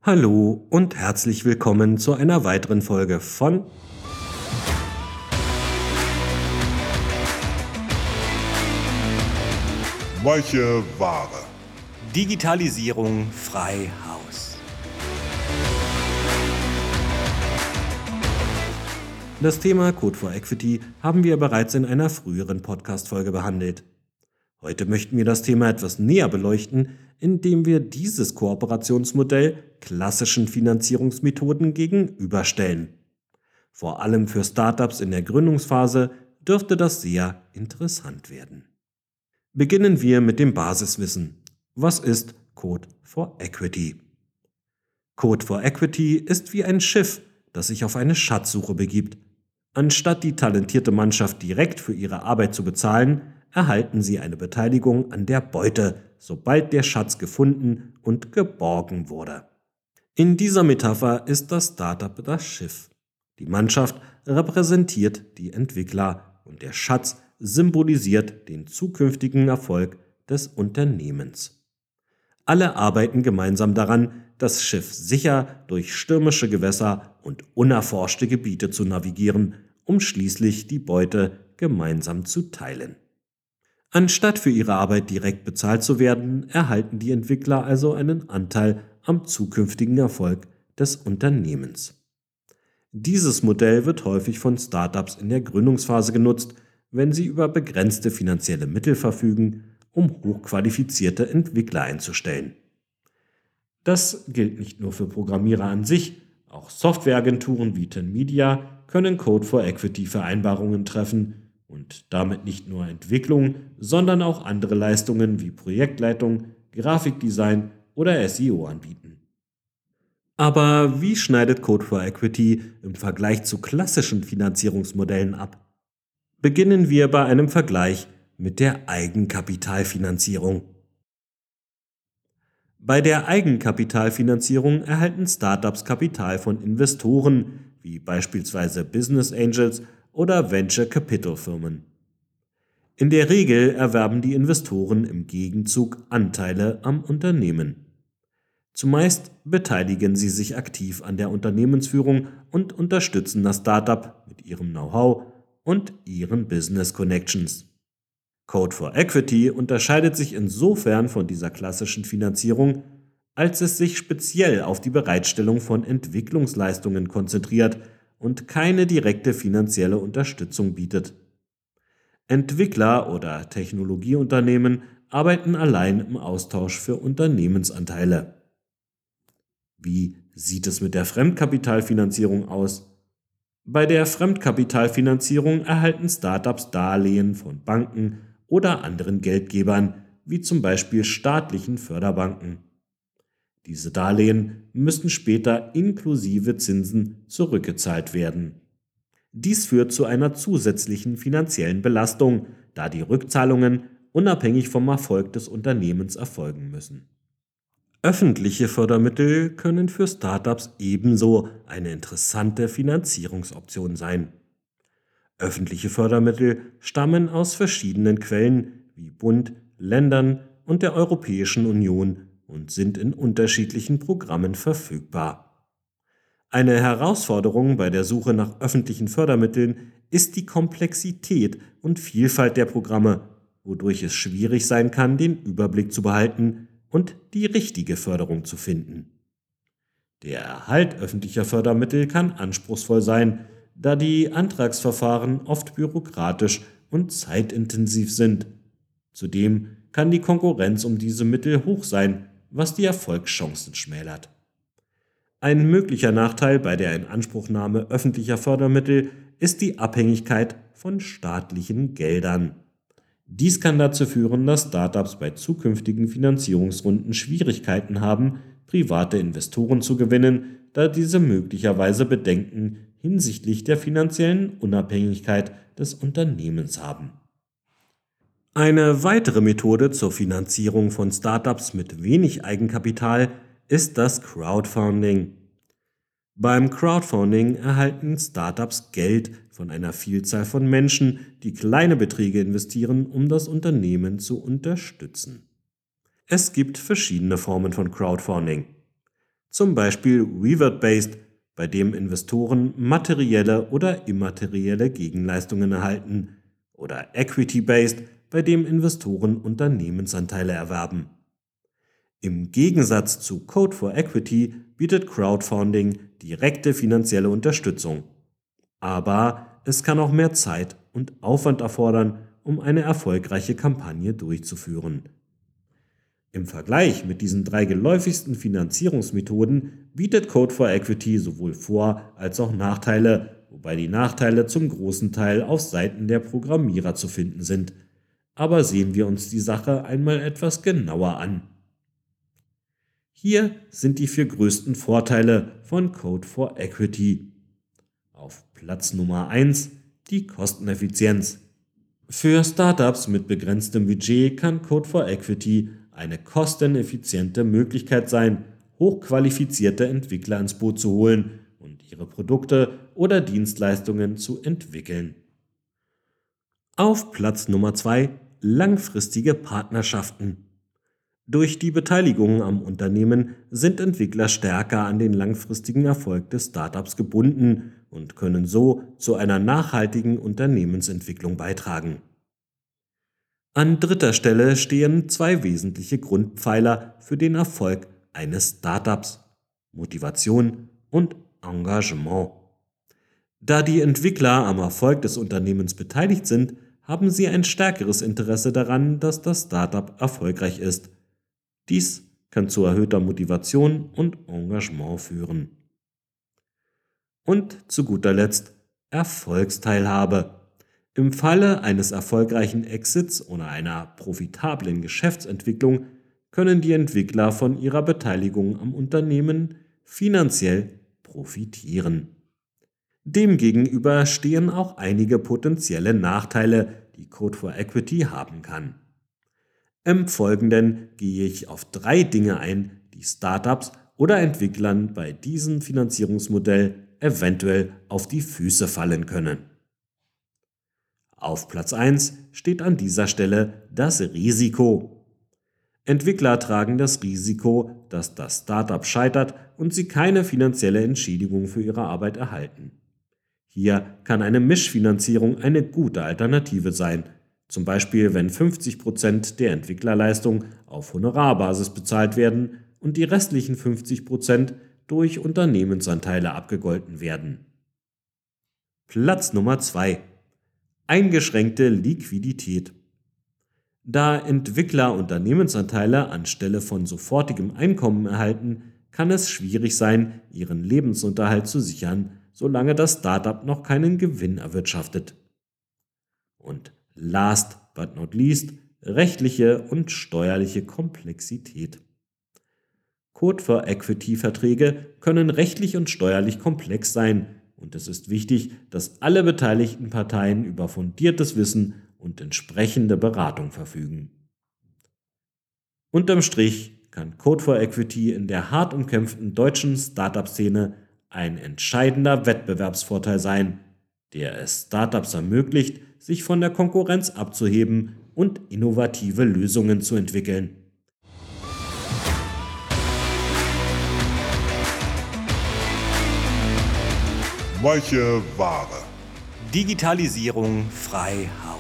Hallo und herzlich willkommen zu einer weiteren Folge von Weiche Ware. Digitalisierung frei Haus. Das Thema Code for Equity haben wir bereits in einer früheren Podcast-Folge behandelt. Heute möchten wir das Thema etwas näher beleuchten, indem wir dieses Kooperationsmodell klassischen Finanzierungsmethoden gegenüberstellen. Vor allem für Startups in der Gründungsphase dürfte das sehr interessant werden. Beginnen wir mit dem Basiswissen. Was ist Code for Equity? Code for Equity ist wie ein Schiff, das sich auf eine Schatzsuche begibt. Anstatt die talentierte Mannschaft direkt für ihre Arbeit zu bezahlen, erhalten sie eine Beteiligung an der Beute, sobald der Schatz gefunden und geborgen wurde. In dieser Metapher ist das Startup das Schiff. Die Mannschaft repräsentiert die Entwickler und der Schatz symbolisiert den zukünftigen Erfolg des Unternehmens. Alle arbeiten gemeinsam daran, das Schiff sicher durch stürmische Gewässer und unerforschte Gebiete zu navigieren, um schließlich die Beute gemeinsam zu teilen. Anstatt für ihre Arbeit direkt bezahlt zu werden, erhalten die Entwickler also einen Anteil am zukünftigen Erfolg des Unternehmens. Dieses Modell wird häufig von Startups in der Gründungsphase genutzt, wenn sie über begrenzte finanzielle Mittel verfügen, um hochqualifizierte Entwickler einzustellen. Das gilt nicht nur für Programmierer an sich, auch Softwareagenturen wie TenMedia können Code for Equity Vereinbarungen treffen und damit nicht nur Entwicklung, sondern auch andere Leistungen wie Projektleitung, Grafikdesign oder SEO anbieten. Aber wie schneidet Code for Equity im Vergleich zu klassischen Finanzierungsmodellen ab? Beginnen wir bei einem Vergleich mit der Eigenkapitalfinanzierung. Bei der Eigenkapitalfinanzierung erhalten Startups Kapital von Investoren, wie beispielsweise Business Angels oder Venture Capital Firmen. In der Regel erwerben die Investoren im Gegenzug Anteile am Unternehmen. Zumeist beteiligen sie sich aktiv an der Unternehmensführung und unterstützen das Startup mit ihrem Know-how und ihren Business Connections. Code for Equity unterscheidet sich insofern von dieser klassischen Finanzierung, als es sich speziell auf die Bereitstellung von Entwicklungsleistungen konzentriert und keine direkte finanzielle Unterstützung bietet. Entwickler oder Technologieunternehmen arbeiten allein im Austausch für Unternehmensanteile. Wie sieht es mit der Fremdkapitalfinanzierung aus? Bei der Fremdkapitalfinanzierung erhalten Startups Darlehen von Banken oder anderen Geldgebern, wie zum Beispiel staatlichen Förderbanken. Diese Darlehen müssen später inklusive Zinsen zurückgezahlt werden. Dies führt zu einer zusätzlichen finanziellen Belastung, da die Rückzahlungen unabhängig vom Erfolg des Unternehmens erfolgen müssen. Öffentliche Fördermittel können für Startups ebenso eine interessante Finanzierungsoption sein. Öffentliche Fördermittel stammen aus verschiedenen Quellen wie Bund, Ländern und der Europäischen Union und sind in unterschiedlichen Programmen verfügbar. Eine Herausforderung bei der Suche nach öffentlichen Fördermitteln ist die Komplexität und Vielfalt der Programme, wodurch es schwierig sein kann, den Überblick zu behalten und die richtige Förderung zu finden. Der Erhalt öffentlicher Fördermittel kann anspruchsvoll sein, da die Antragsverfahren oft bürokratisch und zeitintensiv sind. Zudem kann die Konkurrenz um diese Mittel hoch sein, was die Erfolgschancen schmälert. Ein möglicher Nachteil bei der Inanspruchnahme öffentlicher Fördermittel ist die Abhängigkeit von staatlichen Geldern. Dies kann dazu führen, dass Startups bei zukünftigen Finanzierungsrunden Schwierigkeiten haben, private Investoren zu gewinnen, da diese möglicherweise Bedenken hinsichtlich der finanziellen Unabhängigkeit des Unternehmens haben. Eine weitere Methode zur Finanzierung von Startups mit wenig Eigenkapital ist das Crowdfunding. Beim Crowdfunding erhalten Startups Geld von einer Vielzahl von Menschen, die kleine Beträge investieren, um das Unternehmen zu unterstützen. Es gibt verschiedene Formen von Crowdfunding. Zum Beispiel Reward-Based, bei dem Investoren materielle oder immaterielle Gegenleistungen erhalten, oder Equity-Based, bei dem Investoren Unternehmensanteile erwerben. Im Gegensatz zu Code for Equity bietet Crowdfunding direkte finanzielle Unterstützung. Aber es kann auch mehr Zeit und Aufwand erfordern, um eine erfolgreiche Kampagne durchzuführen. Im Vergleich mit diesen 3 geläufigsten Finanzierungsmethoden bietet Code for Equity sowohl Vor- als auch Nachteile, wobei die Nachteile zum großen Teil auf Seiten der Programmierer zu finden sind. Aber sehen wir uns die Sache einmal etwas genauer an. Hier sind die 4 größten Vorteile von Code for Equity. Auf Platz Nummer 1 die Kosteneffizienz. Für Startups mit begrenztem Budget kann Code for Equity eine kosteneffiziente Möglichkeit sein, hochqualifizierte Entwickler ins Boot zu holen und ihre Produkte oder Dienstleistungen zu entwickeln. Auf Platz Nummer 2 langfristige Partnerschaften. Durch die Beteiligung am Unternehmen sind Entwickler stärker an den langfristigen Erfolg des Startups gebunden und können so zu einer nachhaltigen Unternehmensentwicklung beitragen. An 3. Stelle stehen 2 wesentliche Grundpfeiler für den Erfolg eines Startups: Motivation und Engagement. Da die Entwickler am Erfolg des Unternehmens beteiligt sind, haben sie ein stärkeres Interesse daran, dass das Startup erfolgreich ist. Dies kann zu erhöhter Motivation und Engagement führen. Und zu guter Letzt Erfolgsteilhabe. Im Falle eines erfolgreichen Exits oder einer profitablen Geschäftsentwicklung können die Entwickler von ihrer Beteiligung am Unternehmen finanziell profitieren. Demgegenüber stehen auch einige potenzielle Nachteile, die Code for Equity haben kann. Im Folgenden gehe ich auf 3 Dinge ein, die Startups oder Entwicklern bei diesem Finanzierungsmodell eventuell auf die Füße fallen können. Auf Platz 1 steht an dieser Stelle das Risiko. Entwickler tragen das Risiko, dass das Startup scheitert und sie keine finanzielle Entschädigung für ihre Arbeit erhalten. Hier kann eine Mischfinanzierung eine gute Alternative sein, zum Beispiel wenn 50% der Entwicklerleistung auf Honorarbasis bezahlt werden und die restlichen 50% durch Unternehmensanteile abgegolten werden. Platz Nummer 2. Eingeschränkte Liquidität. Da Entwickler Unternehmensanteile anstelle von sofortigem Einkommen erhalten, kann es schwierig sein, ihren Lebensunterhalt zu sichern, solange das Startup noch keinen Gewinn erwirtschaftet. Und last but not least, rechtliche und steuerliche Komplexität. Code for Equity Verträge können rechtlich und steuerlich komplex sein und es ist wichtig, dass alle beteiligten Parteien über fundiertes Wissen und entsprechende Beratung verfügen. Unterm Strich kann Code for Equity in der hart umkämpften deutschen Startup-Szene ein entscheidender Wettbewerbsvorteil sein, der es Startups ermöglicht, sich von der Konkurrenz abzuheben und innovative Lösungen zu entwickeln. Weiche Ware. Digitalisierung frei Haus.